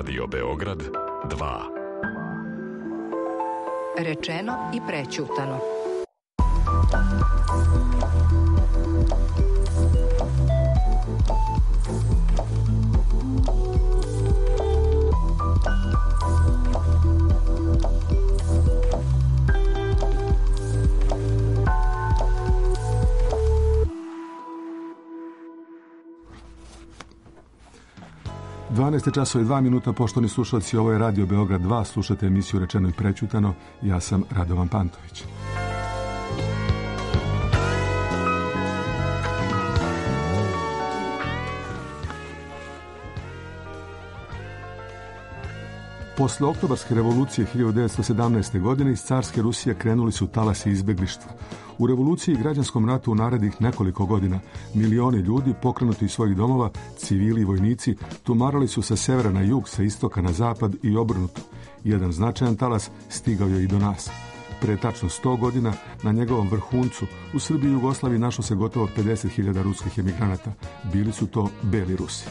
Radio Beograd 2. Rečeno i prećutano. časova i 2 minuta, poštovani slušalci, ovo je Radio Beograd 2, slušate emisiju Rečeno i prećutano, ja sam Radovan Pantović. Posle Oktobarske revolucije 1917. godine iz carske Rusije krenuli su talasi izbeglištva. U revoluciji i građanskom ratu u narednih nekoliko godina milioni ljudi pokrenuti iz svojih domova, civili i vojnici, tumarali su sa severa na jug, sa istoka na zapad i obrnuto. Jedan značajan talas stigao je i do nas. Pre tačno 100 godina na njegovom vrhuncu u Srbiji i Jugoslaviji našlo se gotovo 50.000 ruskih emigranata. Bili su to beli Rusi.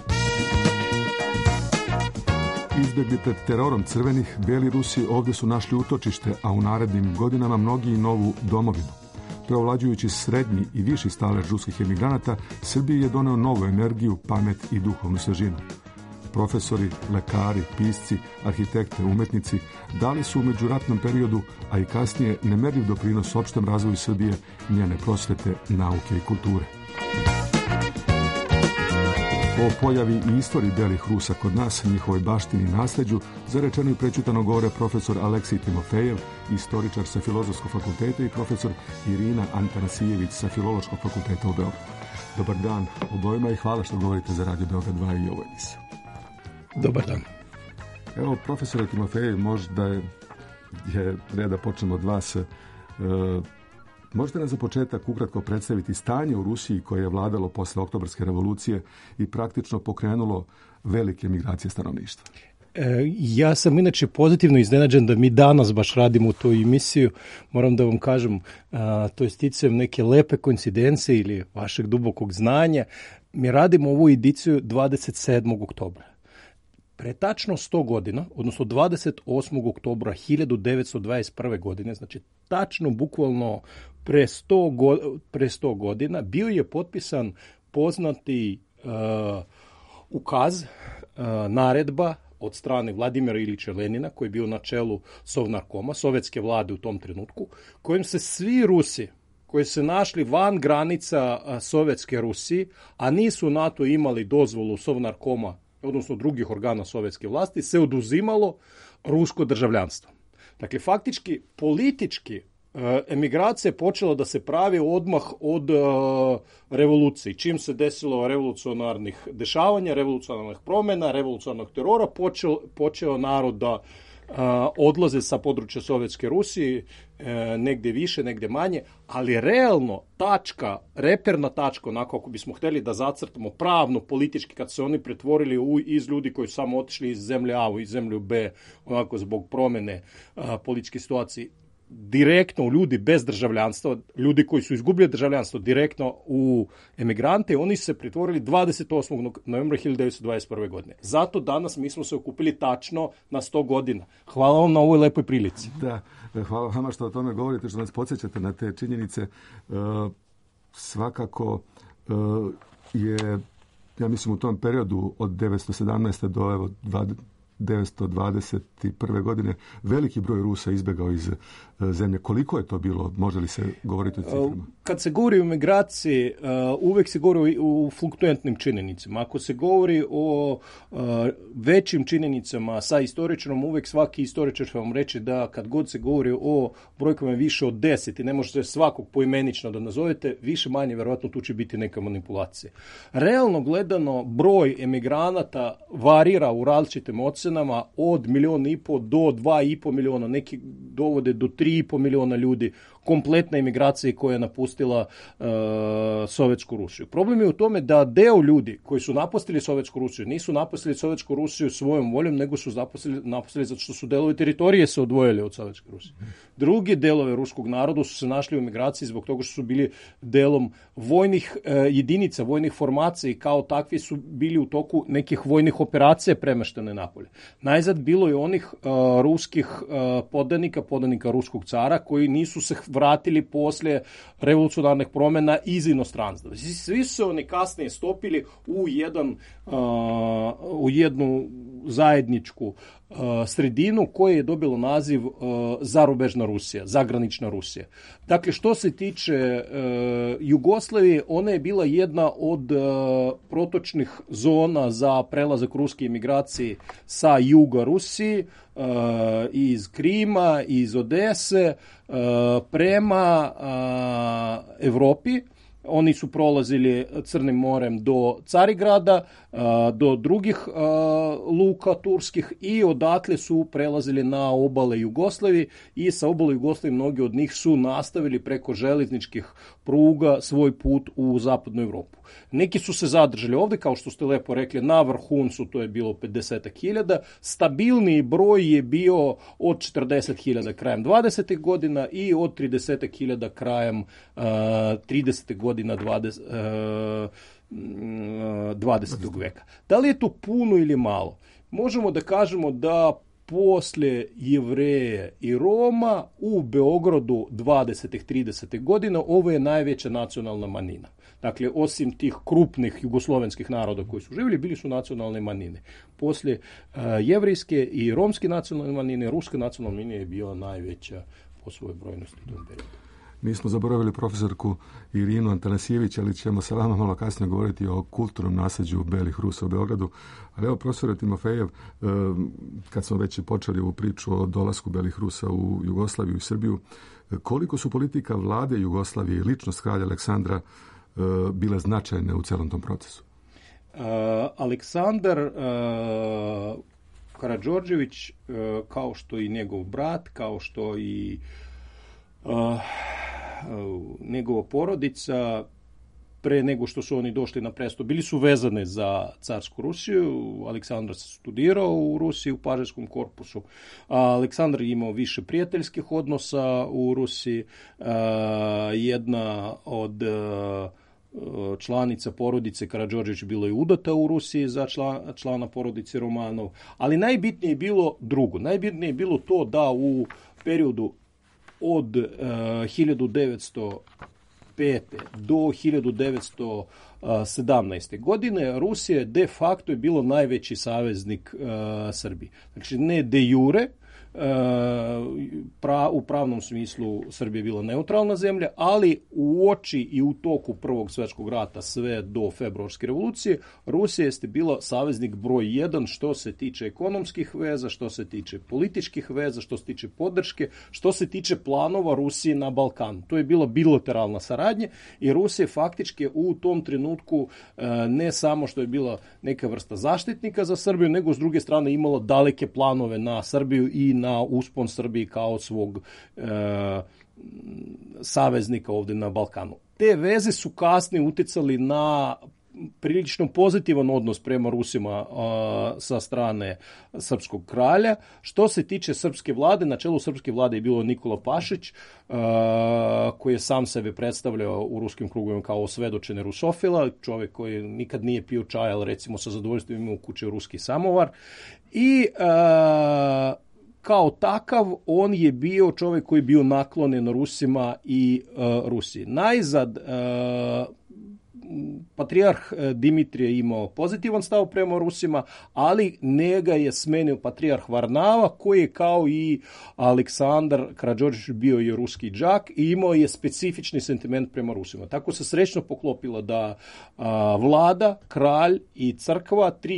Izbjegli pred terorom crvenih, beli Rusi ovdje su našli utočište, a u narednim godinama mnogi i novu domovinu. Preovlađujući srednji i viši stalež ruskih emigranata, Srbiji je doneo novu energiju, pamet i duhovnu svežinu. Profesori, lekari, pisci, arhitekte, umetnici dali su u međuratnom periodu, a i kasnije, nemerljiv doprinos opštem razvoju Srbije, njene prosvete, nauke i kulture. O pojavi i istoriji belih Rusa kod nas, njihovoj baštini i nasljeđu, za Rečeno i prećutano govore profesor Aleksij Timofejev, istoričar sa Filozofskog fakulteta, i profesor Irina Antanasijević sa Filološkog fakulteta u Beogradu. Dobar dan obojima i hvala što govorite za Radio Beograd 2 i ovu emisiju. Dobar dan. Evo, profesore Timofejev, možda je red da počnemo od vas. Možete nam za početak ukratko predstaviti stanje u Rusiji koje je vladalo posle Oktobarske revolucije i praktično pokrenulo velike migracije stanovništva? Ja sam inače pozitivno iznenađen da mi danas baš radimo tu emisiju. Moram da vam kažem, to je sticajem neke lepe koincidencije ili vašeg dubokog znanja. Mi radimo ovu ediciju 27. oktobra. Pre tačno 100 godina, odnosno 28. oktobra 1921. godine, znači tačno bukvalno pre 100 godina, bio je potpisan poznati ukaz, naredba od strane Vladimira Ilića Lenina, koji je bio na čelu Sovnarkoma, sovjetske vlade u tom trenutku, kojim se svi Rusi koji se našli van granica Sovjetske Rusije, a nisu NATO imali dozvolu Sovnarkoma, odnosno drugih organa sovjetske vlasti, se oduzimalo rusko državljanstvo. Dakle, faktički, politički, emigracija je počela da se pravi odmah od revolucije. Čim se desilo revolucionarnih dešavanja, revolucionarnih promjena, revolucionarnog terora, počeo narod da odlaze sa područja Sovjetske Rusije, negdje više, negdje manje, ali realno reperna tačka, onako ako bismo htjeli da zacrtamo pravno, politički, kad se oni pretvorili iz ljudi koji su samo otišli iz zemlje A u zemlju B, onako zbog promjene političke situacije, direktno u ljudi bez državljanstva, ljudi koji su izgubili državljanstvo direktno u emigrante, oni se pretvorili 28. novembra 1921. godine. Zato danas mi smo se okupili tačno na 100 godina. Hvala vam na ovoj lepoj prilici. Da, hvala vama što o tome govorite, što nas podsjećate na te činjenice. Svakako je, ja mislim, u tom periodu od 1917. do 1921. godine veliki broj Rusa izbjegao iz zemlje. Koliko je to bilo? Može li se govoriti o ciframa? Kad se govori o migraciji, uvijek se govori o fluktuentnim činjenicama. Ako se govori o većim činjenicama sa istoričarom, uvijek svaki istoričar će vam reći da kad god se govori o brojkama više od 10 i ne možete svakog poimenično da nazovete, više manje vjerojatno tu će biti neka manipulacija. Realno gledano, broj emigranata varira u različitim ocenama od 1,5 do 2,5 miliona. Neki dovode do 3,5 miliona ljudi, kompletna imigracija koja je napustila Sovjetsku Rusiju. Problem je u tome da deo ljudi koji su napustili Sovjetsku Rusiju nisu napustili Sovjetsku Rusiju svojom voljom, nego su napustili zato što su delovi teritorije se odvojili od Sovjetske Rusije. Drugi delove ruskog naroda su se našli u emigraciji zbog toga što su bili delom vojnih jedinica, vojnih formacija i kao takvi su bili u toku nekih vojnih operacija premeštene napolje. Najzad bilo je onih ruskih podanika ruskog cara koji nisu se vratili poslije revolucionarnih promjena iz inostranstva. Svi su oni kasnije stopili u jednu zajedničku sredinu koje je dobilo naziv zarubežna Rusija, zagranična Rusija. Dakle, što se tiče Jugoslavije, ona je bila jedna od protočnih zona za prelazak ruske imigracije sa juga Rusiji, iz Krima, iz Odese, prema Evropi. Oni su prolazili Crnim morem do Carigrada, do drugih luka turskih i odatle su prelazili na obale Jugoslavije i sa obale Jugoslavije mnogi od njih su nastavili preko željezničkih pruga svoj put u zapadnu Evropu. Neki su se zadržali ovdje, kao što ste lepo rekli, na vrhuncu, to je bilo 50.000. Stabilniji broj je bio od 40.000 krajem 20. godina i od 30.000 krajem 30. godina 20. veka. Da li je to puno ili malo? Možemo da kažemo da poslije Jevreje i Roma u Beogradu 20. 30. godina ovo je najveća nacionalna manjina. Dakle, osim tih krupnih jugoslovenskih naroda koji su živjeli, bili su nacionalne manjine. Poslije jevrijske i romske nacionalne manjine, ruska nacionalna manjina je bila najveća po svojoj brojnosti u tom periodu. Nismo zaboravili profesorku Irinu Antanasijević, ali ćemo sa vama malo kasnije govoriti o kulturnom nasljeđu belih Rusa u Beogradu. Ali evo, profesore Timofejev, kad smo već počeli ovu priču o dolasku belih Rusa u Jugoslaviju i Srbiju, koliko su politika vlade Jugoslavije i ličnost kralja Aleksandra bile značajne u celom tom procesu? Aleksandar Karađorđević, kao što i njegov brat, kao što i njegova porodica, pre nego što su oni došli na presto, bili su vezane za carsku Rusiju. Aleksandar se studirao u Rusiji u Pažarskom korpusu. Aleksandar je imao više prijateljskih odnosa u Rusiji. Jedna od članica porodice Karađorđević bila je udata u Rusiji za člana porodice Romanov. Ali najbitnije je bilo drugo. Najbitnije je bilo to da u periodu od 1905. do 1917. godine Rusija je de facto je bilo najveći saveznik Srbiji. Znači, ne de jure, u pravnom smislu Srbija je bila neutralna zemlja, ali u oči i u toku Prvog svjetskog rata sve do februarske revolucije Rusija jeste bila saveznik broj 1 što se tiče ekonomskih veza, što se tiče političkih veza, što se tiče podrške, što se tiče planova Rusije na Balkanu. To je bila bilateralna saradnja i Rusija faktički u tom trenutku ne samo što je bila neka vrsta zaštitnika za Srbiju, nego s druge strane imala daleke planove na Srbiju i na uspon Srbiji kao svog saveznika ovdje na Balkanu. Te veze su kasnije utjecali na prilično pozitivan odnos prema Rusima sa strane srpskog kralja. Što se tiče srpske vlade, na čelu srpske vlade je bilo Nikola Pašić, koji je sam sebe predstavljao u ruskim krugovima kao osvedočeni rusofila, čovjek koji nikad nije pio čaj, ali recimo sa zadovoljstvom imao u kući ruski samovar. I kao takav, on je bio čovjek koji je bio naklonjen Rusima i Rusiji. Najzad, patrijarh Dimitrije imao pozitivan stav prema Rusima, ali njega je smenio patrijarh Varnava, koji je kao i Aleksandar Karađorđević bio je ruski đak i imao je specifični sentiment prema Rusima. Tako se srećno poklopilo da vlada, kralj i crkva, tri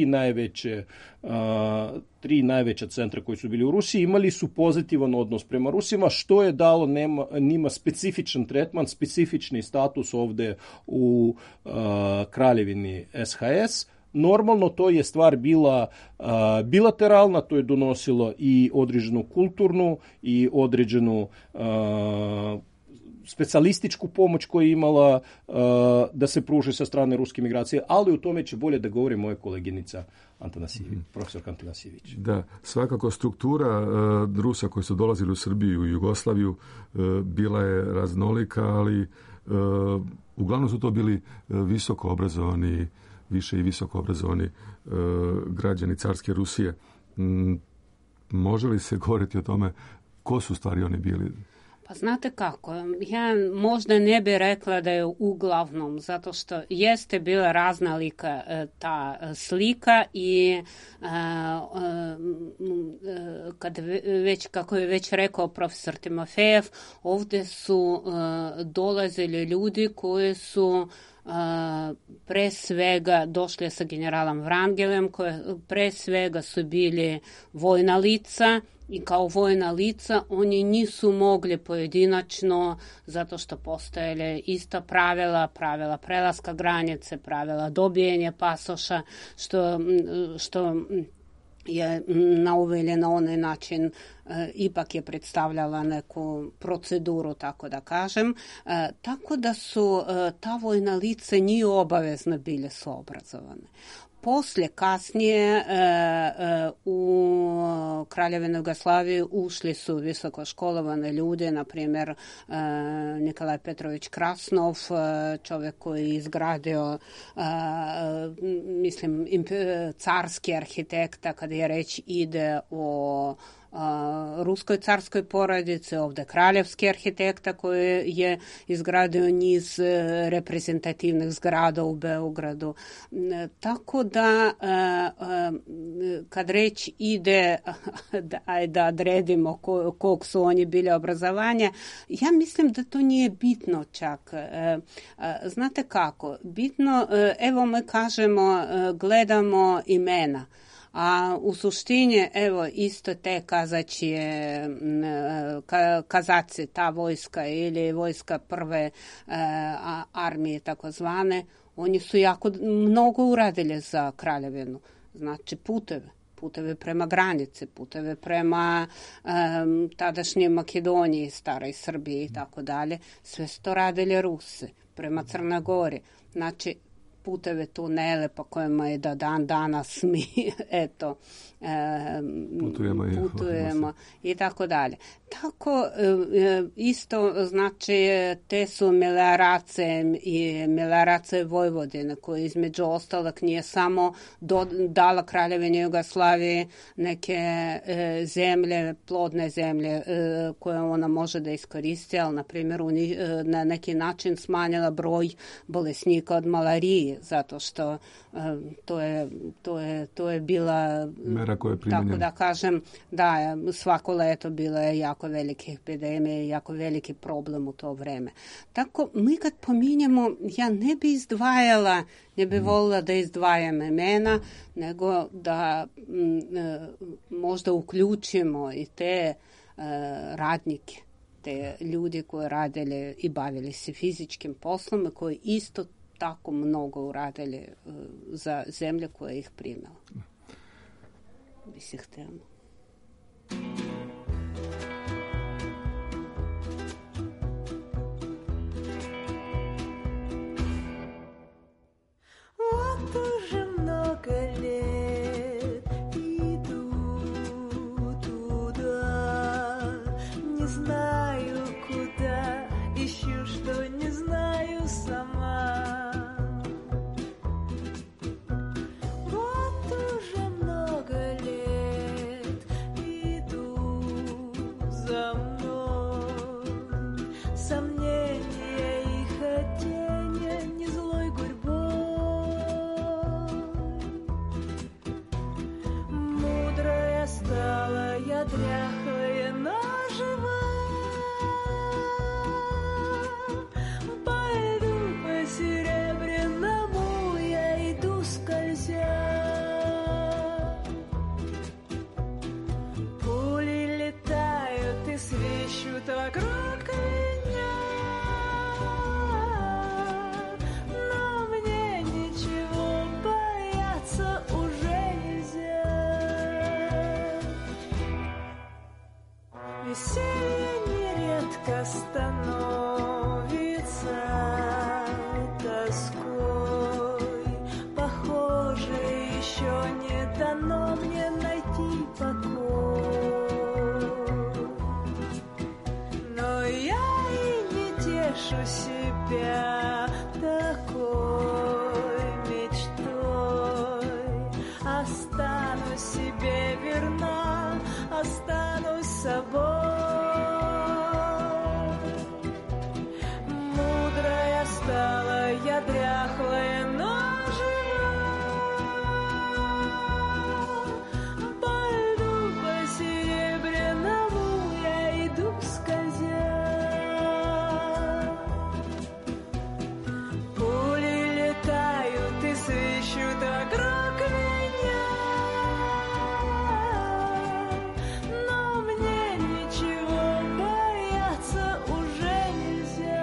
najveća centra koji su bili u Rusiji, imali su pozitivan odnos prema Rusima, što je dalo njima specifičan tretman, specifični status ovdje u kraljevini SHS, Normalno, to je stvar bila bilateralna, to je donosilo i određenu kulturnu i određenu specijalističku pomoć koju je imala da se pruži sa strane ruske migracije, ali u tome će bolje da govori moja koleginica profesor Antanasijević. Da, svakako struktura Rusa koji su dolazili u Srbiju i Jugoslaviju bila je raznolika, ali uglavnom su to bili visoko obrazovani, više i visoko obrazovani građani carske Rusije. Može li se govoriti o tome ko su stvari oni bili? Pa znate kako, ja možda ne bi rekla da je uglavnom, zato što jeste bila raznolika ta slika i kad već, kako je već rekao profesor Timofejev, ovdje su dolazili ljudi koji su pre svega došli sa generalom Vrangelem, koje pre svega su bili vojna lica i kao vojna lica oni nisu mogli pojedinačno zato što postojale ista pravila prelaska granice, pravila dobijanja pasoša, što je nauveli na onaj način ipak je predstavljala neku proceduru, tako da kažem. Tako da su ta vojna lica nije obavezno bile su obrazovane. Poslije, kasnije, u Kraljevinu Jugoslaviju ušli su visokoškolovane ljude, na primjer Nikolaj Petrović Krasnov, čovjek koji je izgradio, mislim, carski arhitekta, kada je reč ide o ruskoj carskoj porodici, ovdje kraljevski arhitekta koji je izgradio niz reprezentativnih zgrada u Beogradu. Tako da kad reč ide da odredimo kog su oni bili obrazovanja, ja mislim da to nije bitno čak. Znate kako? Bitno, evo mi kažemo, gledamo imena. A u suštini, evo, isto te kazaci, ta vojska ili vojska prve armije takozvane, oni su jako mnogo uradili za kraljevinu. Znači puteve prema granici, puteve prema tadašnjoj Makedoniji, staroj Srbiji i tako dalje. Sve su to radili Rusi prema Crnoj Gori. Znači, puteve tunele po kojima je do dan danas mi putujemo i tako dalje. Tako isto znači te su melioracije Vojvodine koje između ostalog nije samo dala Kraljevini Jugoslaviji neke zemlje, plodne zemlje koje ona može da iskoristi, ali na primjer na neki način smanjila broj bolesnika od malarije, zato što to je bila mera koja je primjenjena. Tako da kažem, da, svako leto bilo je jako velike epidemije, jako veliki problem u to vreme. Tako, mi kad pominjemo, ja ne bi izdvajala, ne bi volila da izdvajam imena, nego da možda uključimo i te radnike, te ljudi koji radili i bavili se fizičkim poslom, koji isto tako mnogo uradili za zemlje koje ih primala. Bi se htjela. Вот уже много лет иду туда, не знаю куда, ищу, что не знаю сама. Вот уже много лет иду за мной, сомнения и хотения не злой гурьбой. Мудрая стала я, дряхлая, но жива. Пойду по серебряному, я иду скользя. Пули летают и свищут вокруг меня, но мне ничего бояться нередко становится тоской. Похоже, еще не дано мне найти покой. Но я и не тешу себя такой мечтой. Останусь себе верна, останусь собой. Мудрая стала я, дряхлая, но жива. По льду, по серебряному я иду скользя. Пули летают и свищут вокруг меня, но мне ничего бояться уже нельзя.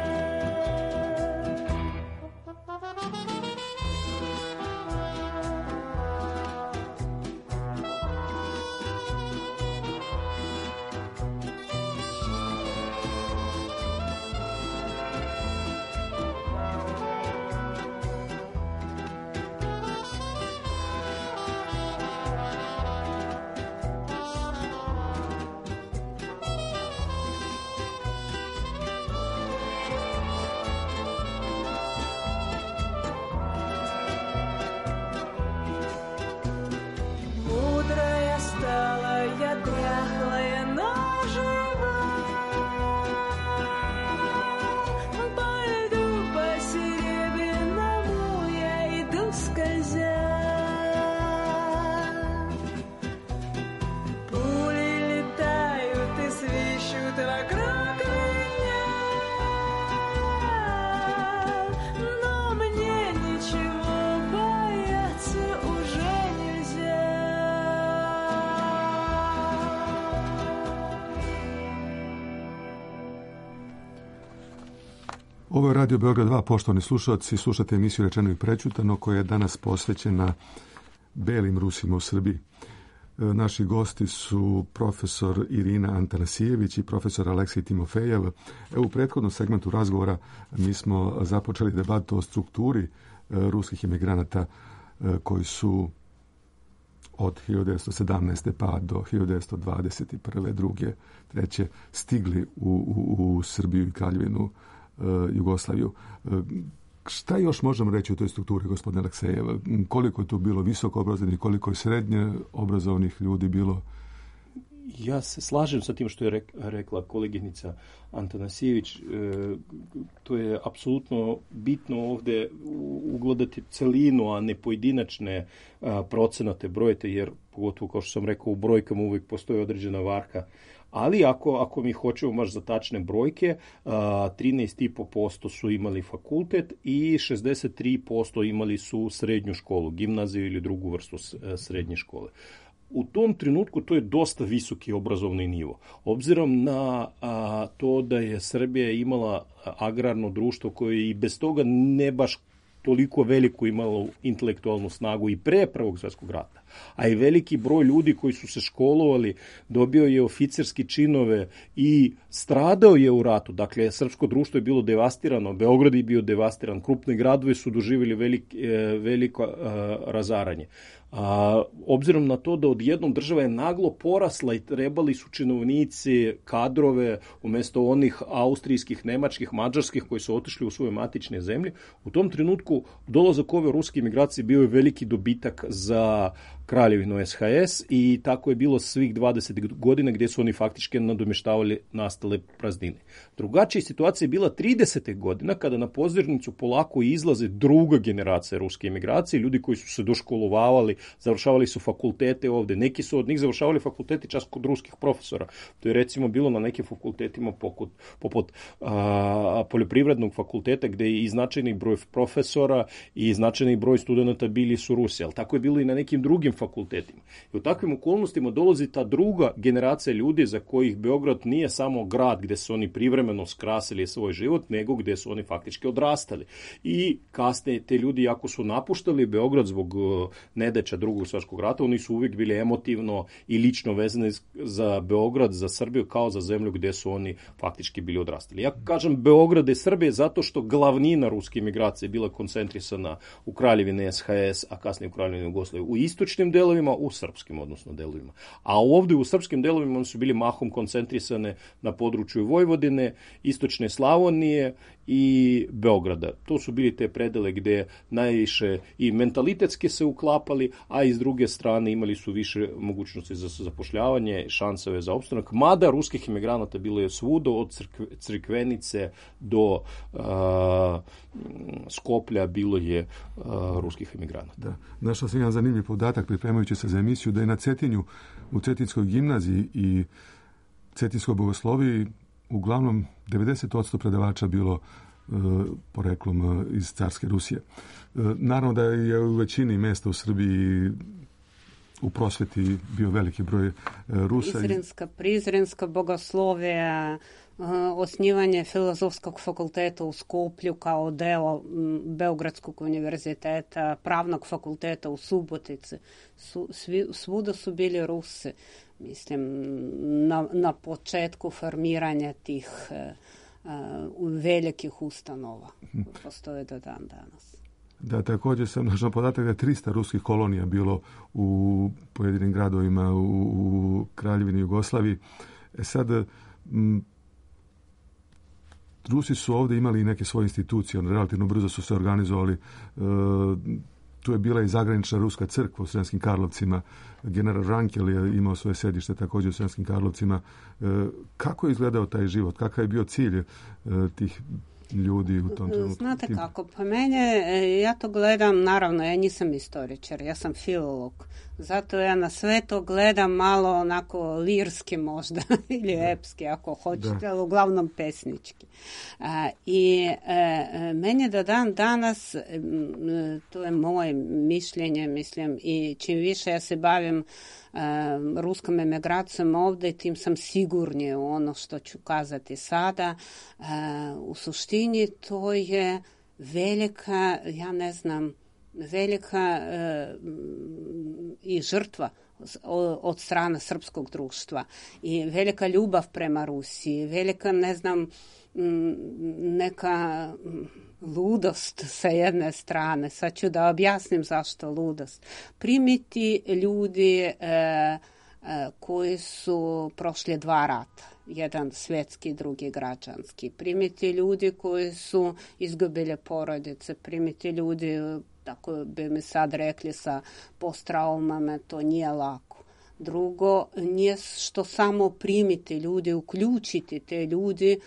Мудрая стала я, дряхлая, но жива. По льду, по серебряному я иду скользя. Пули летают и свищут вокруг меня, но мне ничего бояться уже нельзя. Ovo je Radio Beograd 2, poštovani slušalci, slušate emisiju Rečeno i prećutano koja je danas posvećena belim Rusima u Srbiji. Naši gosti su profesor Irina Antanasijević i profesor Aleksej Timofejev. U prethodnom segmentu razgovora mi smo započeli debatu o strukturi ruskih imigranata koji su od 1917. pa do 1921. druge, treće stigli u Srbiju i Kraljevinu Jugoslaviju. Šta još možemo reći o toj strukturi, gospodine Aleksejev? Koliko je tu bilo visoko obrazovanih, koliko je srednje obrazovanih ljudi bilo? Ja se slažem sa tim što je rekla koleginica Antanasijević. To je apsolutno bitno ovdje ugledati celinu, a ne pojedinačne procenate brojete, jer pogotovo kao što sam rekao u brojkama uvijek postoji određena varka. Ali ako mi hoćemo baš za tačne brojke, 13,5% su imali fakultet i 63% imali su srednju školu, gimnaziju ili drugu vrstu srednje škole. U tom trenutku to je dosta visoki obrazovni nivo. Obzirom na to da je Srbija imala agrarno društvo koje i bez toga ne baš toliko veliko imalo intelektualnu snagu i pre Prvog svjetskog rata, a i veliki broj ljudi koji su se školovali dobio je oficirski činove i stradao je u ratu. Dakle, srpsko društvo je bilo devastirano, Beograd je bio devastiran, krupni gradovi su doživjeli veliko razaranje. Obzirom na to da odjednom država je naglo porasla i trebali su činovnici kadrove umjesto onih austrijskih, nemačkih, mađarskih koji su otišli u svoje matične zemlje, u tom trenutku dolazak ove ruske imigracije bio je veliki dobitak za Kraljevinu SHS i tako je bilo svih 20 godina gdje su oni faktički nadomještavali nastale praznine. Drugačija situacija je bila 30. godina kada na pozornicu polako izlaze druga generacija ruske imigracije, ljudi koji su se doškolovavali, završavali su fakultete ovdje. Neki su od njih završavali fakulteti čak kod ruskih profesora. To je recimo bilo na nekim fakultetima poput poljoprivrednog fakulteta gdje je i značajni broj profesora i značajni broj studenata bili su Rusi. Ali tako je bilo i na nekim drugim fakultetima. I u takvim okolnostima dolazi ta druga generacija ljudi za kojih Beograd nije samo grad gdje su oni privremeno skrasili svoj život, nego gdje su oni faktički odrastali. I kasnije te ljudi, ako su napuštali Beograd zbog nedaća Drugog svjetskog rata, oni su uvijek bili emotivno i lično vezani za Beograd, za Srbiju, kao za zemlju gdje su oni faktički bili odrastali. Ja kažem Beograd i Srbije zato što glavnina ruske imigracije bila koncentrisana u Kraljevini SHS, a kasnije u Kraljevini Jugoslavije, u istočnim delovima, u srpskim odnosno delovima. A ovdje u srpskim delovima oni su bili mahom koncentrisane na području Vojvodine, istočne Slavonije i Beograda. To su bili te predele gdje najviše i mentalitetski se uklapali, a i s druge strane imali su više mogućnosti za zapošljavanje, šanseve za opstanak. Mada ruskih imigranata bilo je svuda, od Crikvenice do Skoplja bilo je ruskih imigranata. Da. Našao sam jedan zanimljiv podatak pripremajući se za emisiju da je na Cetinju, u Cetinskoj gimnaziji i Cetinskoj bogosloviji uglavnom 90% predavača bilo poreklom iz carske Rusije. Naravno da je u većini mjesta u Srbiji u prosveti bio veliki broj Rusa. Prizrenska bogoslovija, osnivanje Filozofskog fakulteta u Skoplju kao deo Beogradskog univerziteta, Pravnog fakulteta u Subotici. Svuda su bili Rusi. Mislim, na početku formiranja tih velikih ustanova postoje do dan danas. Da, također sam našao podatak da je 300 ruskih kolonija bilo u pojedinim gradovima u Kraljevini Jugoslaviji. Sad, Rusi su ovdje imali i neke svoje institucije, relativno brzo su se organizovali. Tu je bila i zagranična ruska crkva u Sremskim Karlovcima. General Rankel je imao svoje sedište također u Sremskim Karlovcima. Kako je izgledao taj život? Kakav je bio cilj tih ljudi u tom trenutku? Znate kako, pa mene, ja to gledam, naravno, ja nisam istoričar, ja sam filolog. Zato ja na sve to gledam malo onako lirski možda, ili epski ako hoćete, ali uglavnom pesnički. I meni do dan danas, to je moje mišljenje, mislim, i čim više ja se bavim ruskom emigracijom ovdje, tim sam sigurnije u ono što ću kazati sada. U suštini to je velika, ja ne znam, velika i žrtva od strane srpskog društva i velika ljubav prema Rusiji, velika, ne znam, neka ludost sa jedne strane. Sad ću da objasnim zašto ludost. Primiti ljudi koji su prošli 2 rata, jedan svjetski, drugi građanski. Primiti ljudi koji su izgubili porodice, primiti ljudi, tako bi mi sad rekli, sa posttraumama, to nije lako. Drugo, nije što samo primiti ljudi, uključiti te ljudi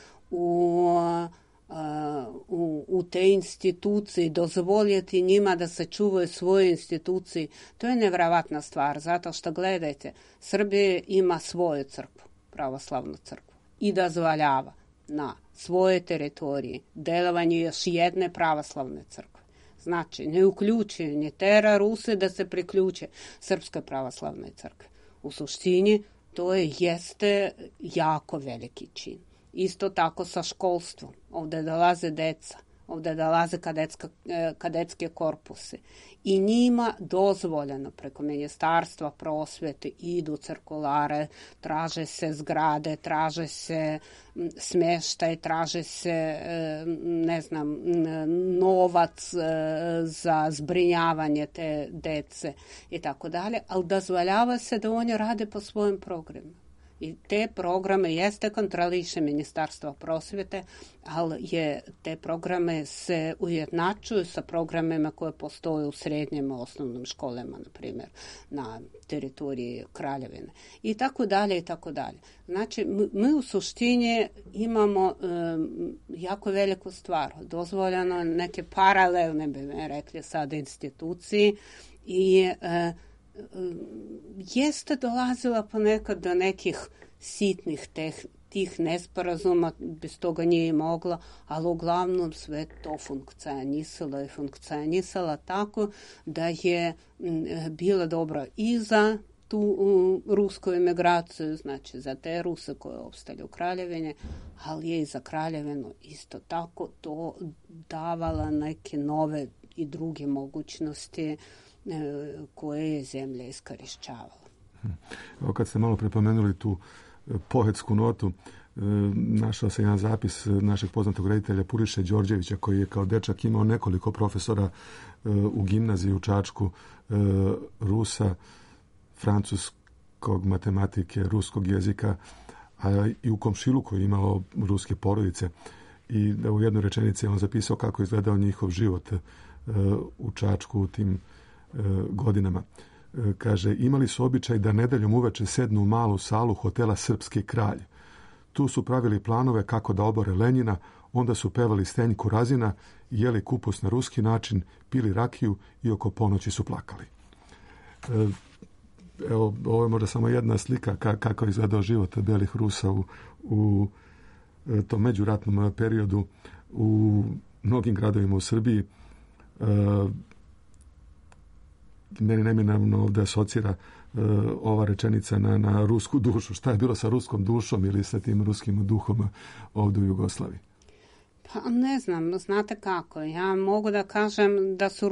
u te institucije, dozvoliti njima da se čuvaju svoje institucije. To je nevjerovatna stvar, zato što, gledajte, Srbija ima svoju crkvu, pravoslavnu crkvu, i dozvoljava na svoje teritoriji delovanje još jedne pravoslavne crkve. Znači, ne uključuje, ne tera Ruse da se priključe Srpskoj pravoslavnoj crkvi. U suštini, to jeste jako veliki čin. Isto tako sa školstvom. Ovdje dolaze deca, ovdje dolaze kadetske korpuse. I njima dozvoljeno preko Ministarstva prosvjete idu cirkulare, traže se zgrade, traže se smještaj, traže se, ne znam, novac za zbrinjavanje te dece i tako dalje, ali dozvoljava se da oni rade po svojim programima. I te programe jeste kontroliše Ministarstvo prosvjete, ali te programe se ujednačuju sa programima koje postoje u srednjim osnovnim školama, na primjer, na teritoriji Kraljevine. I tako dalje, i tako dalje. Znači, mi u suštini imamo jako veliku stvar. Dozvoljeno neke paralelne, bi me rekli sad, instituciji i jeste dolazila ponekad do nekih sitnih tih nesporazuma bez toga nije moglo, ali uglavnom sve to funkcionisalo tako da je bilo dobro i za tu rusku emigraciju, znači za te Ruse koje opstali u kraljevini, ali je i za kraljevinu isto tako to davala neke nove i druge mogućnosti koje je zemlja iskorišćavala. Evo kad ste malo prepomenuli tu poetsku notu, našao se jedan zapis našeg poznatog reditelja Puriše Đorđevića koji je kao dečak imao nekoliko profesora u gimnaziji u Čačku, Rusa, francuskog matematike, ruskog jezika, a i u komšiluku je imao ruske porodice. I da u jednoj rečenici on zapisao kako je izgledao njihov život u Čačku u tim godinama. Kaže, imali su običaj da nedeljom uveče sednu u malu salu hotela Srpski kralj. Tu su pravili planove kako da obore Lenjina, onda su pevali Stenjku Razina, jeli kupus na ruski način, pili rakiju i oko ponoći su plakali. Evo, ovo je možda samo jedna slika kako je izgledao život belih Rusa u tom međuratnom periodu u mnogim gradovima u Srbiji. Meni neminovno ovdje asocira ova rečenica na rusku dušu. Šta je bilo sa ruskom dušom ili sa tim ruskim duhom ovdje u Jugoslaviji? Pa ne znam, znate kako. Ja mogu da kažem da su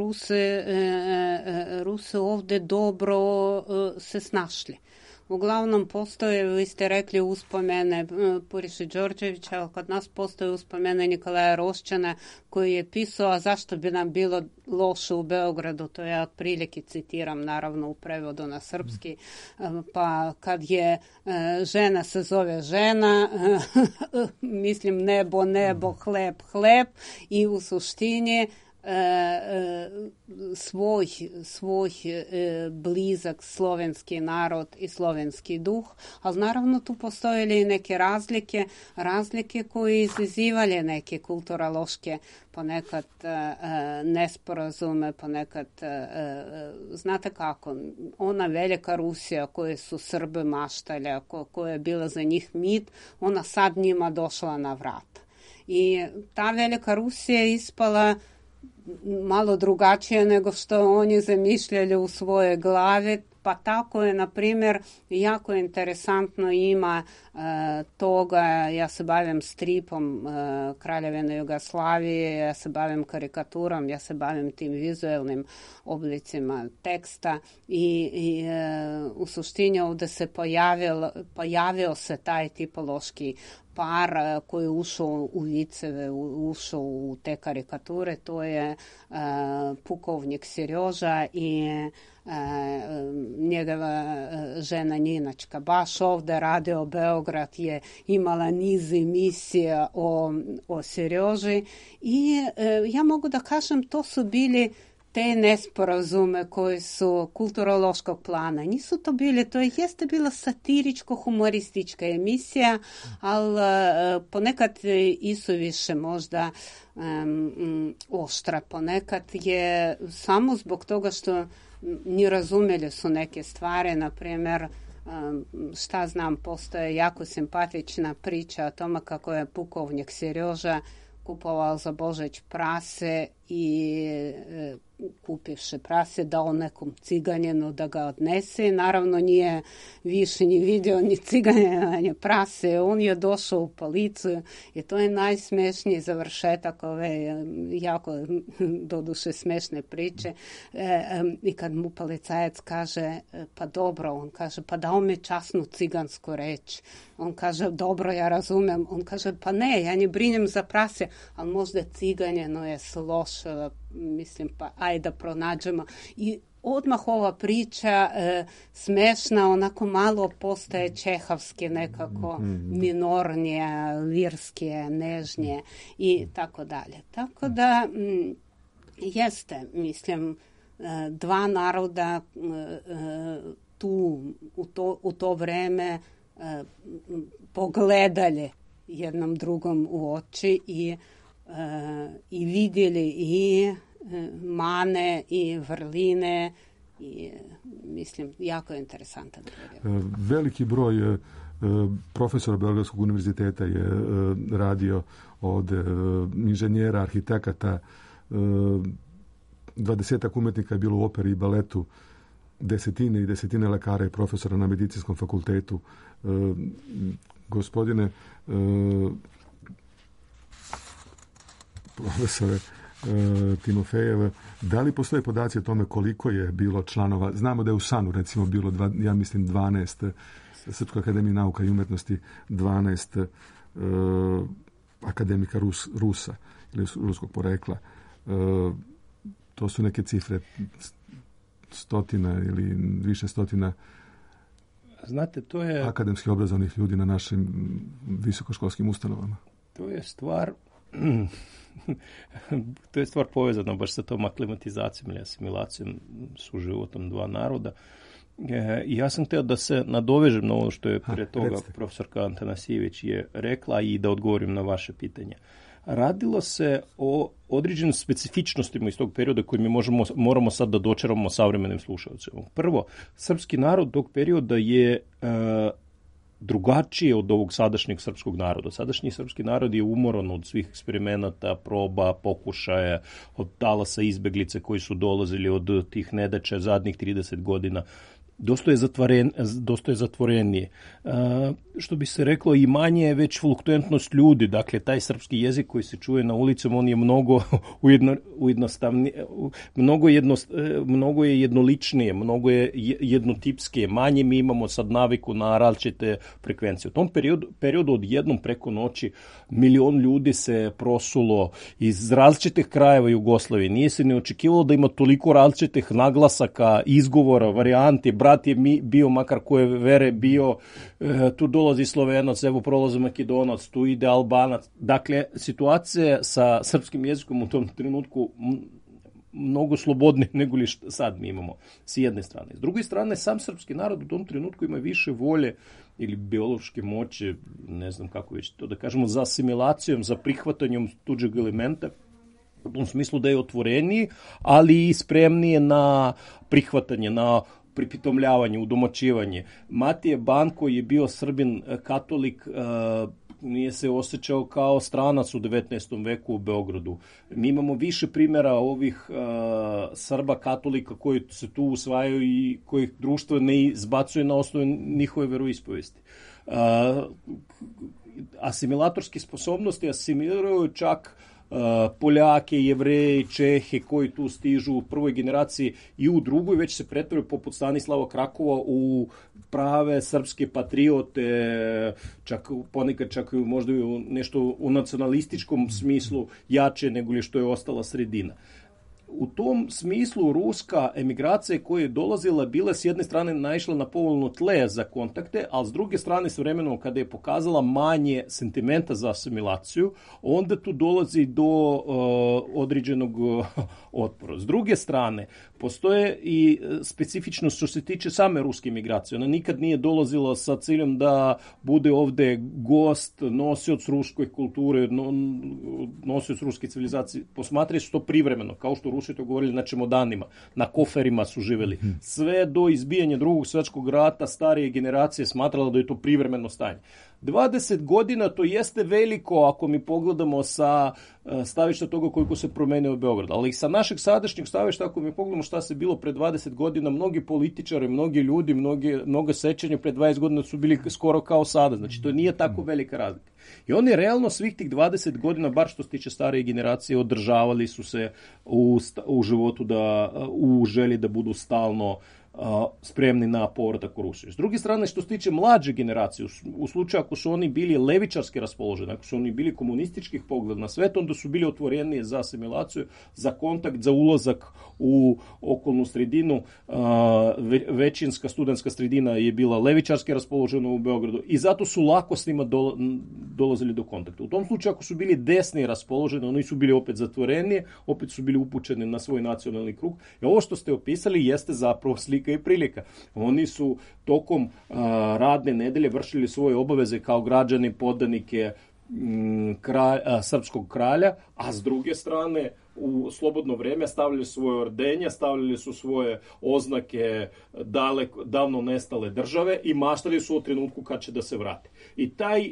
Rusi ovdje dobro se snašli. Uglavnom postoje, vi ste rekli, uspomene Puriše Đorđevića, ali kod nas postoje uspomene Nikolaja Roščana koji je pisao, a zašto bi nam bilo loše u Beogradu, to ja otprilike citiram, naravno u prevodu na srpski, pa kad je žena se zove žena, mislim nebo, hleb i u suštini svoj blizak slovenski narod i slovenski duh, ali naravno tu postojele i neke razlike koje izazivale neke kulturološke ponekad nesporazume, ponekad znate kako, ona velika Rusija koju su Srbi maštali, koja je bila za njih mit, ona sad njima došla na vrat. I ta velika Rusija je ispala malo drugačije nego što oni zamišljali u svojoj glavi, pa tako je, na primjer, jako interesantno ima toga, ja se bavim stripom Kraljevine Jugoslavije, ja se bavim karikaturom, ja se bavim tim vizualnim oblicima teksta i u suštini ovdje se pojavio se taj tipološki par koji je ušao u viceve, ušao u te karikature, to je pukovnik Serjoža i njegova žena Ninačka. Baš ovdje Radio Beograd je imala niz emisija o Serjoži i ja mogu da kažem, to su bili te nesporazume koji su kulturološkog plana. Nisu to bili, to jeste bila satiričko-humoristička emisija, ali ponekad i su više možda oštra. Ponekad je samo zbog toga što ni razumjeli su neke stvari, na primjer, šta znam, postoje jako simpatična priča o tome kako je pukovnik Serjoža kupovao za Božić prase i kupivši prase dao nekom ciganjenu da ga odnese. Naravno nije više ni vidio ni ciganjena ni prase. On je došao u policiju i to je najsmešniji završetak ove jako doduše smešne priče. I kad mu policajac kaže pa dobro, on kaže pa dao mi časnu cigansku reč. On kaže dobro, ja razumem. On kaže pa ne, ja ne brinem za prase, ali možda ciganjeno je slošilo, mislim pa ajde da pronađemo. I odmah ova priča smešna, onako malo postaje čehovski, nekako minornije, lirske, nežnije i tako dalje. Tako da jeste, mislim, dva naroda tu u to vreme pogledali jednom drugom u oči i vidjeli i mane i vrline i mislim jako interesantan period. Veliki broj profesor Beogradskog univerziteta je radio od inženjera, arhitekata, 20 umetnika je bilo u operi i baletu, desetine i desetine lekara i profesora na medicinskom fakultetu. Gospodine profesore Timofejev, da li postoje podaci o tome koliko je bilo članova? Znamo da je u SANU recimo bilo, ja mislim, 12, Srpskoj akademiji nauka i umetnosti 12 akademika Rusa ili ruskog porekla. To su neke cifre, stotina ili više stotina. Znate, to je akademski obrazovnih ljudi na našim visokoškolskim ustanovama. To je stvar povezana baš sa tom aklimatizacijom ili asimilacijom suživotom dva naroda. Ja sam htio da se nadovežem na ovo što je prije toga profesorka Antanasijević je rekla i da odgovorim na vaše pitanje. Radilo se o određenim specifičnostima iz tog perioda koje mi moramo sad da dočaramo savremenim slušalcima. Prvo, srpski narod tog perioda je drugačije od ovog sadašnjeg srpskog naroda. Sadašnji srpski narod je umoran od svih eksperimenata, proba, pokušaja, od talasa izbeglice koji su dolazili od tih nedaća zadnjih 30 godina. Dosta je zatvorenije. Što bi se reklo, i manje je već fluktuentnost ljudi. Dakle, taj srpski jezik koji se čuje na ulicama, on je mnogo je jednoličnije, mnogo je jednotipskije. Manje mi imamo sad naviku na različite frekvencije. U tom periodu odjednom preko noći 1 milion ljudi se prosulo iz različitih krajeva Jugoslavije. Nije se ne očekivalo da ima toliko različitih naglasaka, izgovora, varijanti. Brat je bio, makar koje vere bio, tu dolazi Slovenac, evo prolazi Makedonac, tu ide Albanac. Dakle, situacija sa srpskim jezikom u tom trenutku mnogo slobodnije nego li sad mi imamo s jedne strane. S druge strane, sam srpski narod u tom trenutku ima više volje ili biološke moće, ne znam kako već to da kažemo, za asimilacijom, za prihvatanjem tuđeg elementa, u tom smislu da je otvoreniji, ali i spremnije na prihvatanje, na pripitomljavanje, udomaćivanje. Matije Banko je bio Srbin katolik, nije se osjećao kao stranac u 19. veku u Beogradu. Mi imamo više primjera ovih Srba katolika koji se tu usvajaju i kojih društvo ne izbacuje na osnovu njihove veroispovesti. Asimilatorske sposobnosti asimiliraju čak Poljake, Jevreje, Čehe koji tu stižu u prvoj generaciji i u drugoj već se pretvaraju poput Stanislava Krakova u prave srpske patriote, ponekad čak možda nešto u nacionalističkom smislu jače nego li što je ostala sredina. U tom smislu ruska emigracija koja je dolazila bila s jedne strane naišla na povoljno tle za kontakte, ali s druge strane s vremenom kada je pokazala manje sentimenta za asimilaciju, onda tu dolazi do određenog otpora. S druge strane, postoje i specifičnost što se tiče same ruske emigracije. Ona nikad nije dolazila sa ciljem da bude ovde gost, nosioc ruske kulture, nosioc ruske civilizacije. Posmatraju se to privremeno, kao što Rusi to govorili na čemodanima, na koferima su živjeli. Sve do izbijanja Drugog svjetskog rata starije generacije smatrala da je to privremeno stanje. 20 godina to jeste veliko ako mi pogledamo sa stavišta toga koliko se promenio Beograd. Ali sa našeg sadašnjeg stavišta ako mi pogledamo šta se bilo pre 20 godina, mnogi političari, mnogi ljudi, mnogo sećanja pre 20 godina su bili skoro kao sada. Znači to nije tako velika razlika. I oni realno svih tih 20 godina, bar što se tiče starije generacije, održavali su se u životu u želji da budu stalno spremni na povratak u Rusiju. S druge strane, što se tiče mlađe generacije, u slučaju ako su oni bili levičarski raspoloženi, ako su oni bili komunističkih pogleda na svet, onda su bili otvoreniji za asimilaciju, za kontakt, za ulazak u okolnu sredinu. Većinska studentska sredina je bila levičarski raspoložena u Beogradu i zato su lako s njima dolazili do kontakta. U tom slučaju, ako su bili desni raspoloženi, oni su bili opet zatvorenije, opet su bili upućeni na svoj nacionalni krug. I ovo što ste opisali jeste zapravo slika i prilika. Oni su tokom radne nedelje vršili svoje obaveze kao građani, podanike srpskog kralja, a s druge strane u slobodno vreme stavljali svoje ordenje, stavljali su svoje oznake davno nestale države i maštali su o trenutku kad će da se vrate. I taj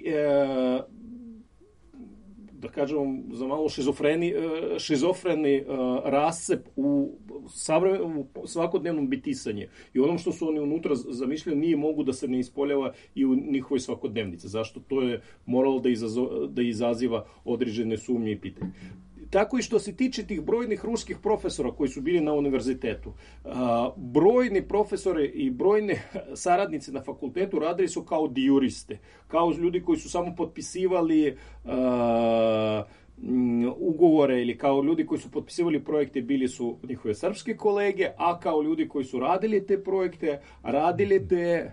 da kažem, za malo šizofreni rascep u svakodnevnom bitisanje i onom što su oni unutra zamišljali nije mogu da se ne ispoljava i u njihovoj svakodnevnici. Zašto? To je moralo da izaziva određene sumnje i pitanje. Tako i što se tiče tih brojnih ruskih profesora koji su bili na univerzitetu. Brojni profesori i brojni saradnici na fakultetu radili su kao dijuriste, kao ljudi koji su samo potpisivali ugovore ili kao ljudi koji su potpisivali projekte bili su njihove srpske kolege, a kao ljudi koji su radili te projekte, radili te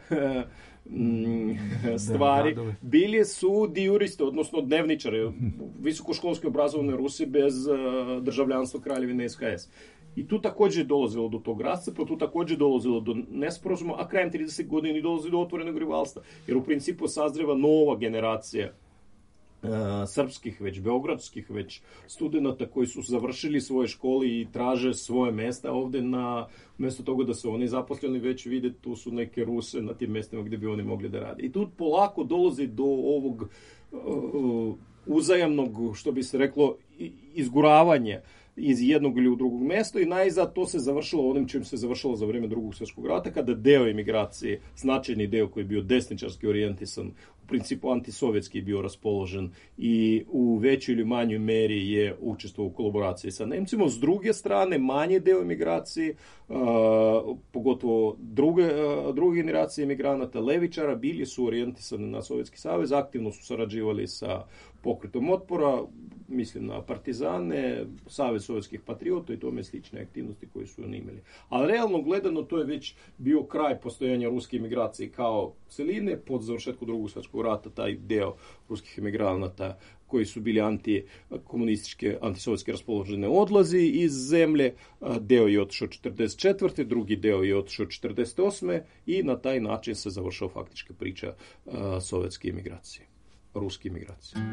stvari, bili su dijuristi, odnosno dnevničari, visokoškolski obrazovane Rusi bez državljanstva Kraljevine SHS. I tu također je dolazilo do tog rascepa, tu također je dolazilo do nesporazuma, a krajem 30 godina i dolazi do otvorenog rivalstva. Jer u principu sazreva nova generacija srpskih, već beogradskih, već studenta koji su završili svoje škole i traže svoje mesta ovde umjesto toga da se oni zaposleni već vide tu su neke Ruse na tim mestima gdje bi oni mogli da rade. I tu polako dolazi do ovog uzajamnog, što bi se reklo, izguravanja iz jednog ili u drugog mesta i najzad to se završilo onim čim se završilo za vrijeme Drugog svjetskog rata, kada deo emigracije, značajni deo koji je bio desničarski orijentisan, u principu antisovjetski bio raspoložen i u većoj ili manjoj meri je učestvovao u kolaboraciji sa Nemcima. S druge strane, manje deo emigracije, pogotovo druge generacije emigranata, levičara, bili su orijentisani na Sovjetski savez, aktivno su sarađivali sa pokretom otpora, mislim na partizane, Savez sovjetskih patriota i tome slične aktivnosti koje su oni imali. Ali realno gledano to je već bio kraj postojanja ruske emigracije kao celine. Pod završetku Drugog svjetskog rata taj deo ruskih emigranata koji su bili antikomunističke, antisovjetske raspoložene odlazi iz zemlje. Deo je otišao 1944. drugi deo je otišao 1948. i na taj način se završava faktička priča sovjetske emigracije, ruske emigracije.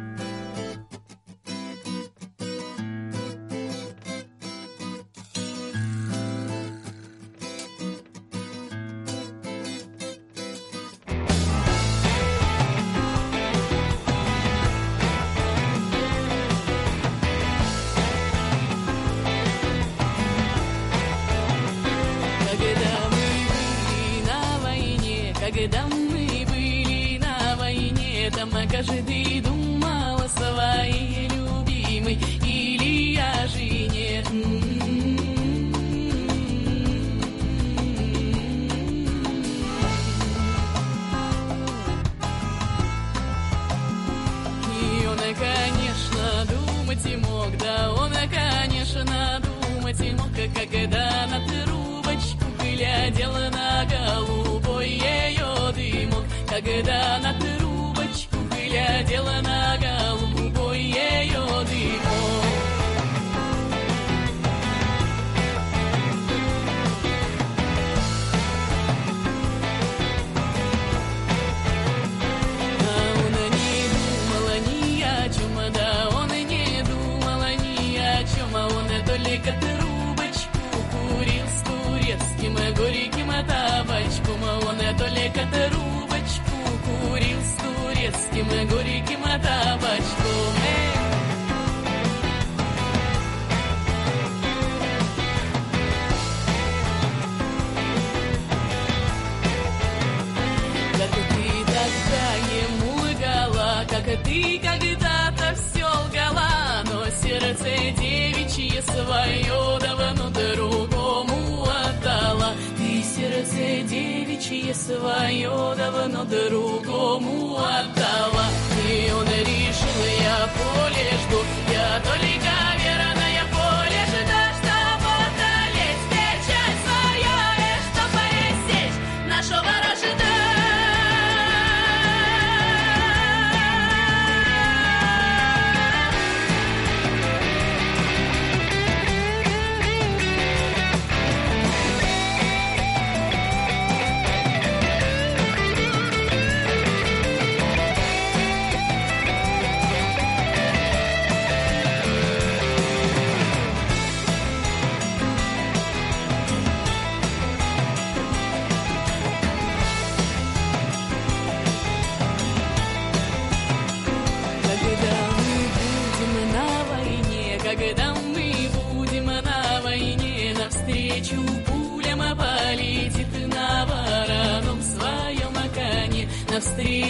Когда мы были на войне, там каждый думал о своей любимой или о жене. И он, конечно, думать и мог, да он, конечно, думать и мог, когда на трубочку глядел на голубой ее дымок, когда на трубочку глядел на голубой ее дымок. А он не думал ни о чем, да он не думал ни о чем, а он только трубочку курил с турецким горьким табачком, а он только трубочку курил с турецким горьким табачком. Как ты тогда ему лгала, как ты когда-то все лгала, но сердце девичье свое давно другому отдала. Ты сердце девичье свое давно другому отдала. И он решил, я поле жду, я только верная поле жду, чтобы одолеть встречать свое, и чтобы пресечь нашего вражда.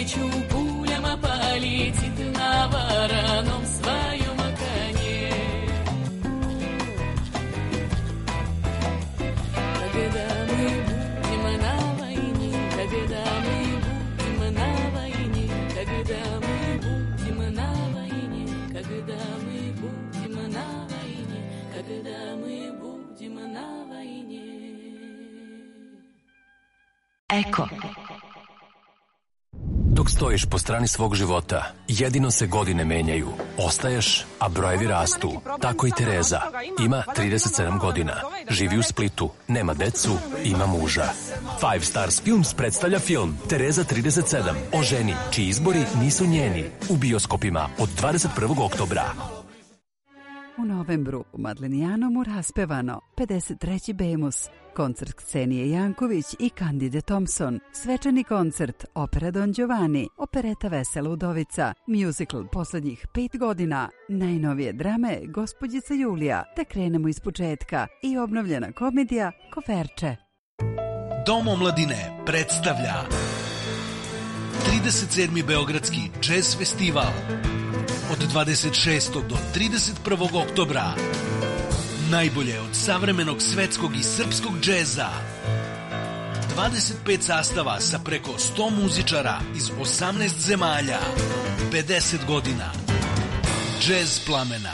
навстречу пулям полетит на вороном своем коне. Когда мы будем на войне, когда мы будем на войне, когда мы будем на войне, когда мы будем на войне, когда мы будем на войне. Eko. Dok stojiš po strani svog života, jedino se godine menjaju. Ostaješ, a brojevi rastu. Tako i Tereza. Ima 37 godina. Živi u Splitu. Nema decu, ima muža. Five Stars Films predstavlja film Tereza 37 o ženi čiji izbori nisu njeni. U bioskopima od 21. oktobra. U novembru u Madlenijanomu raspevano 53. Bemus, koncert Ksenije Janković i Kandide Thompson, svečani koncert Opera Don Giovanni, opereta Vesela udovica, musical poslednjih 5 godina, najnovije drame Gospođica Julija, te krenemo iz početka i obnovljena komedija Koferče. Dom omladine predstavlja 37. Beogradski džez festival od 26. do 31. oktobra. Najbolje od savremenog svetskog i srpskog džeza. 25 sastava sa preko 100 muzičara iz 18 zemalja. 50 godina. Džez plamena.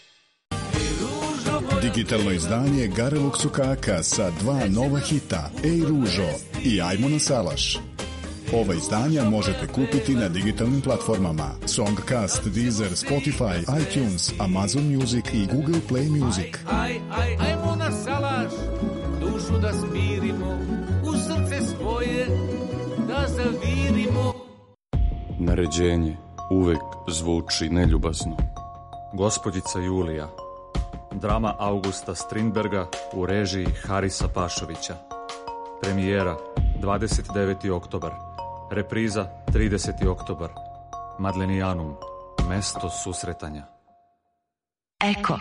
Digitalno izdanje Garelog Sukaka sa 2 nova hita Ej Ružo i Ajmo na salaš. Ova izdanja možete kupiti na digitalnim platformama Songcast, Deezer, Spotify, iTunes, Amazon Music i Google Play Music. Ajmo na salaš, dušu da smirimo, u srce svoje da zavirimo. Naređenje uvek zvuči neljubazno. Gospođica Julija. Drama Augusta Strindberga u režiji Harisa Pašovića. Premijera 29. oktobar. Repriza 30. oktobar. Madlenijanum, mesto susretanja. Eko.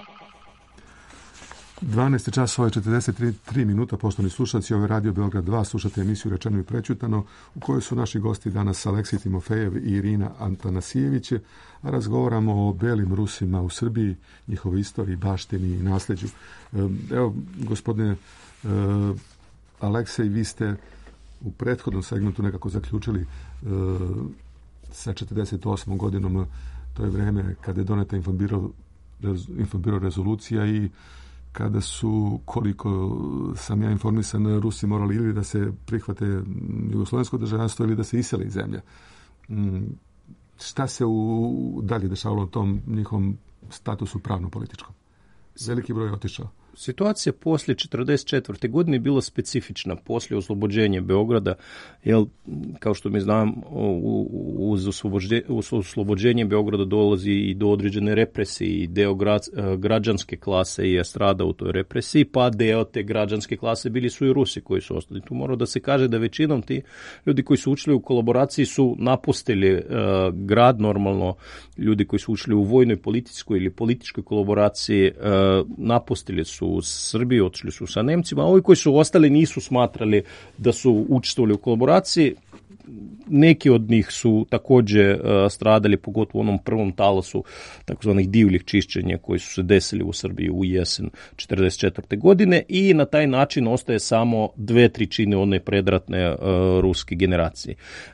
12 časova i 43 minuta, poštovani slušalci, ovo je Radio Beograd 2, slušate emisiju Rečeno i prećutano, u kojoj su naši gosti danas Aleksij Timofejev i Irina Antanasijević, a razgovaramo o belim Rusima u Srbiji, njihovoj istoriji, baštini i nasljeđu. Evo, gospodine Aleksej, vi ste u prethodnom segmentu nekako zaključili sa 48. godinom, to je vreme kada je doneta Infombiro rezolucija i kada su, koliko sam ja informisan, Rusi morali ili da se prihvate jugoslovensko državljanstvo ili da se isele iz zemlje. Šta se dalje dešavalo u tom njihovom statusu pravno-političkom? Veliki broj je otišao. Situacija poslije 1944. godine je bila specifična, poslije oslobođenja Beograda, jer, kao što mi znam, uz oslobođenje Beograda dolazi i do određene represije i deo građanske klase je strada u toj represiji, pa deo te građanske klase bili su i Rusi koji su ostali. Tu mora da se kaže da većinom ti ljudi koji su učili u kolaboraciji su napustili grad, normalno ljudi koji su učili u vojnoj, policijskoj ili političkoj kolaboraciji napustili su u Srbiji, otišli su sa Nemcima, a ovi koji su ostali nisu smatrali da su učestvovali u kolaboraciji. Neki od njih su također stradali, pogotovo u onom prvom talasu takozvanih divljih čišćenja koji su se desili u Srbiji u jesen 1944. godine i na taj način ostaje samo 2/3 one predratne ruske generacije.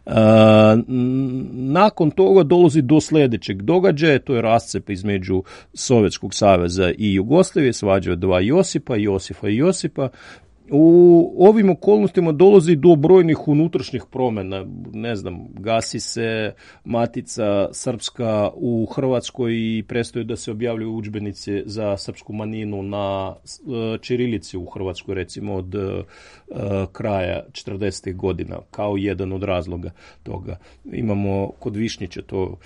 Nakon toga dolazi do sljedećeg događaja, to je rascep između Sovjetskog saveza i Jugoslavije, svađaju dva Josipa i Josipa. U ovim okolnostima dolazi do brojnih unutrašnjih promjena, ne znam, gasi se Matica Srpska u Hrvatskoj i prestaju da se objavljuju udžbenici za srpsku manjinu na ćirilici u Hrvatskoj, recimo od kraja 40. godina, kao jedan od razloga toga. Imamo kod Višnjića to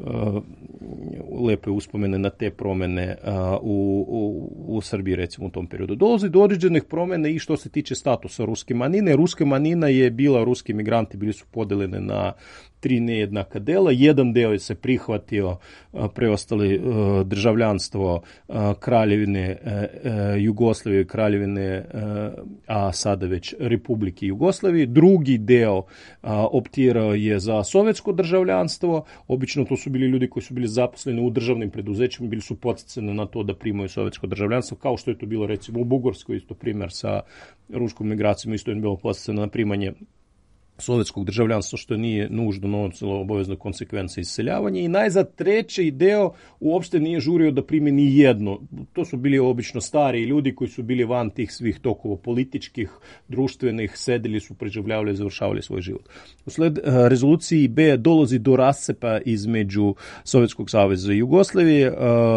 lepe uspomene na te promjene u Srbiji, recimo u tom periodu. Dolazi do određenih promjena i što što se tiče statusa ruske manjine. Ruska manjina je bila, ruski migranti bili su podeljene na 3 nejednaka dela. Jedan deo se prihvatio, preostali državljanstvo Kraljevine Jugoslavije, Kraljevine, a sada već Republike Jugoslavije. Drugi deo optirao je za sovjetsko državljanstvo. Obično to su bili ljudi koji su bili zaposleni u državnim preduzećima, bili su podsticani na to da primaju sovjetsko državljanstvo, kao što je to bilo recimo u Bugarskoj, isto primjer sa ruskom migracijom, isto je bilo podsticano na primanje sovjetskog državljanstva, što nije nužno nosilo obavezno konsekvence iseljavanja. I najzad treći deo uopšte nije žurio da primi ni jedno. To su bili obično stari ljudi koji su bili van tih svih tokova političkih, društvenih, sedeli su, preživljavali i završavali svoj život. Usled rezoluciji B dolazi do rascepa između Sovjetskog saveza i Jugoslavije.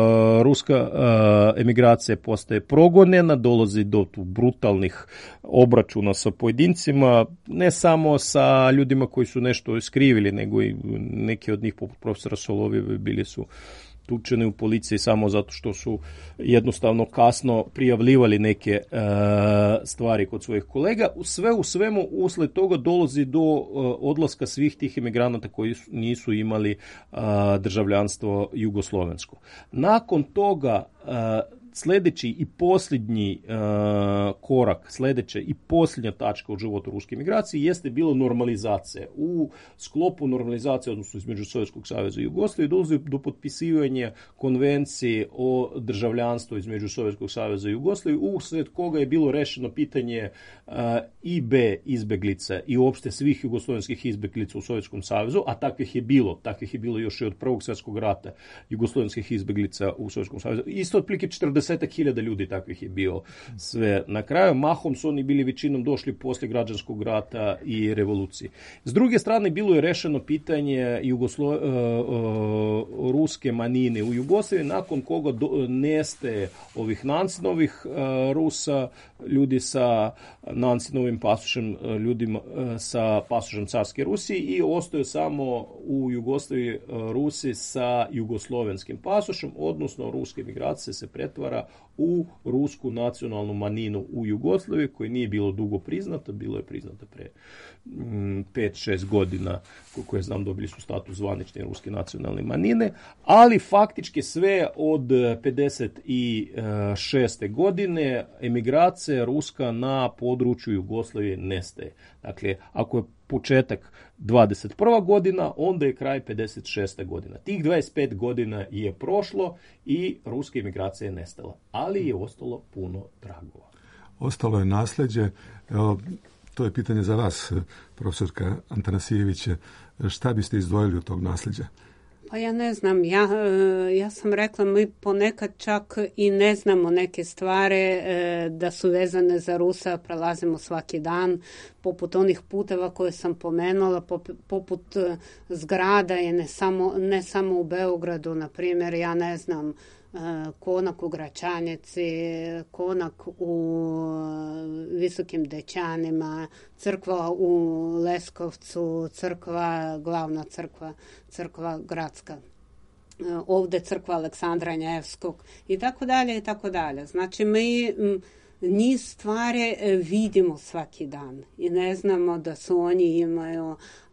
Ruska emigracija postaje progonjena, dolazi do tu brutalnih obračuna sa pojedincima, ne samo sa ljudima koji su nešto skrivili, nego i neki od njih, poput profesora Solovjeva, bili su tučeni u policiji samo zato što su jednostavno kasno prijavljivali neke stvari kod svojih kolega. Sve u svemu, usled toga dolazi do odlaska svih tih emigranata koji nisu imali državljanstvo jugoslovensko. Nakon toga sljedeći i posljednji korak, sljedeća i posljednja tačka u životu ruske migracije jeste bilo normalizacija. U sklopu normalizacije, odnosno između Sovjetskog saveza i Jugoslavije, dolazi do potpisivanja konvencije o državljanstvu između Sovjetskog saveza i Jugoslavije, usred koga je bilo rešeno pitanje IB izbeglica i uopšte svih jugoslovenskih izbeglica u Sovjetskom savezu, a takvih je bilo još i od Prvog svjetskog rata jugoslovenskih izbeglica u Sovjetskom savezu. Isto otprilike 40.000 ljudi takvih je bio sve na kraju. Mahom su oni bili većinom došli poslije građanskog rata i revolucije. S druge strane, bilo je rešeno pitanje ruske manjine u Jugoslaviji, nakon koga nestaje ovih Nancinovih Rusa, ljudi sa Nancinovim pasošem, ljudima sa pasošem carske Rusije, i ostaju samo u Jugoslaviji Rusi sa jugoslovenskim pasošem, odnosno ruske migracije se pretvara u rusku nacionalnu manjinu u Jugoslaviji, koja nije bilo dugo priznata, bilo je priznata pre 5-6 godina, koliko je znam, dobili su status zvanične ruske nacionalne manjine, ali faktički sve od 56. godine emigracija ruska na području Jugoslavije nestaje. Dakle, ako je početak 21. godina, onda je kraj 56. godina. Tih 25 godina je prošlo i ruska emigracija je nestala, ali je ostalo puno tragova. Ostalo je nasljeđe. Evo, to je pitanje za vas, profesorka Antanasijević. Šta biste izdvojili od tog nasljeđa? Pa ja ne znam, ja sam rekla, mi ponekad čak i ne znamo neke stvari da su vezane za Rusa, prelazimo svaki dan, poput onih puteva koje sam pomenula, poput zgrada je ne samo u Beogradu, na primjer, ja ne znam, konak u Gračanici, konak u Visokim Dećanima, crkva u Leskovcu, glavna crkva gradska, ovdje crkva Aleksandra Nevskog i tako dalje i tako dalje. Znači mi niz stvari vidimo svaki dan i ne znamo da su oni imaju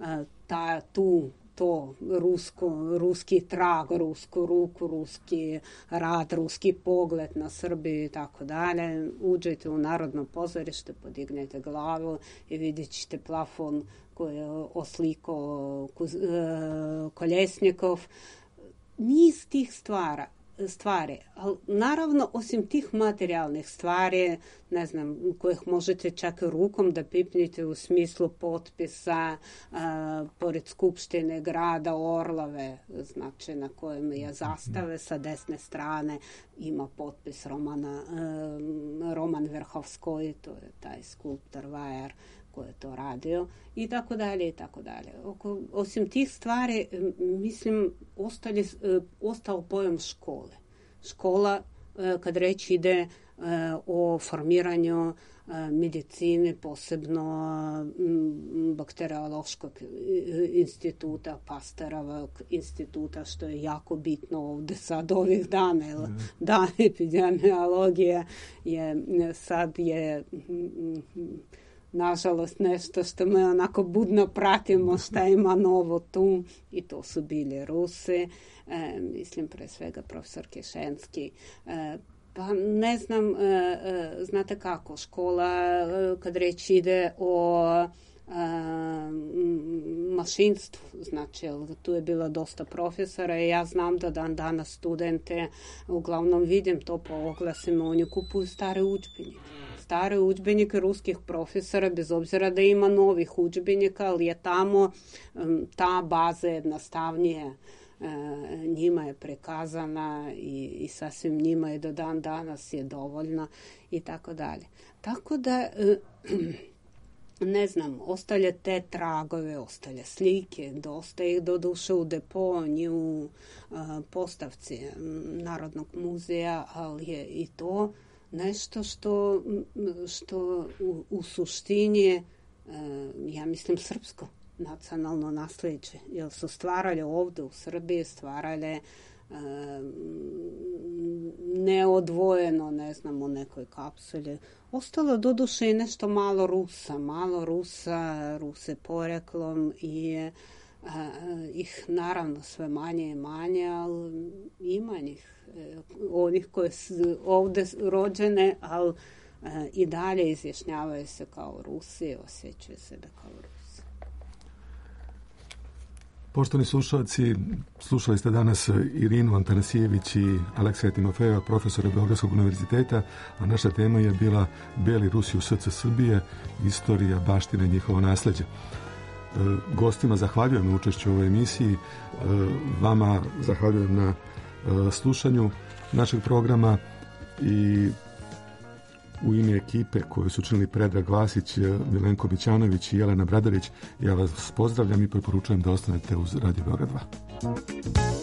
ruski trag, rusku ruku, ruski rad, ruski pogled na Srbiju i tako dalje. Uđete u Narodno pozorište, podignete glavu i vidjet ćete plafon koji je oslikao Kolesnikov. Niz tih stvari. Ali naravno, osim tih materijalnih stvari, ne znam, kojih možete čak rukom da pipnite u smislu potpisa pored Skupštine grada Orlove, znači na kojem je zastave sa desne strane, ima potpis Roman Verhovskoj, to je taj skulptor Vajar koji je to radio, i tako dalje, i tako dalje. Osim tih stvari, mislim, ostao pojam škole. Škola kad reč ide o formiranju medicine, posebno bakteriološkog instituta, Pasterovog instituta, što je jako bitno ovde sad ovih dana, jer dan epidemiologije je nažalost nešto što mi onako budno pratimo šta ima novo tu, i to su bili Rusi, mislim pre svega profesor Kešenski. Pa ne znam, znate kako, škola, kad reč ide o mašinstvu, znači tu je bilo dosta profesora i ja znam da danas studente, uglavnom vidim to po oglasima, oni kupuju stare udžbenike ruskih profesora, bez obzira da ima novih udžbenika, ali je tamo ta baza jednostavnije, njima je prekazana i sasvim njima je do dan danas je dovoljna i tako dalje. Tako da, ne znam, ostalje te tragove, ostalje slike, dosta ih doduše u deponiji, u postavci Narodnog muzeja, ali je i to nešto što u suštini, ja mislim, srpsko nacionalno nasleđe, jer su stvarali ovde u Srbiji, stvarali neodvojeno, ne znam, u nekoj kapsuli. Ostalo doduše i nešto malo Rusa, Ruse poreklom i ih naravno sve manje i manje, ali ima njih, onih koje su ovde rođene, ali i dalje izjašnjavaju se kao Rusi, osjećaju sebe kao Rusi. Poštovani slušalci, slušali ste danas Irinu Antanasijević i Alekseja Timofejeva, profesora Beogradskog univerziteta, a naša tema je bila Beli Rusi u srcu Srbije, istorija, baština i njihovo nasleđe. Gostima zahvaljujem na učešću u ovoj emisiji, vama zahvaljujem na slušanju našeg programa i u ime ekipe koju su činili Predrag Vasić, Milenko Bićanović i Jelena Bradarić, ja vas pozdravljam i preporučujem da ostanete uz Radio Beograd 2.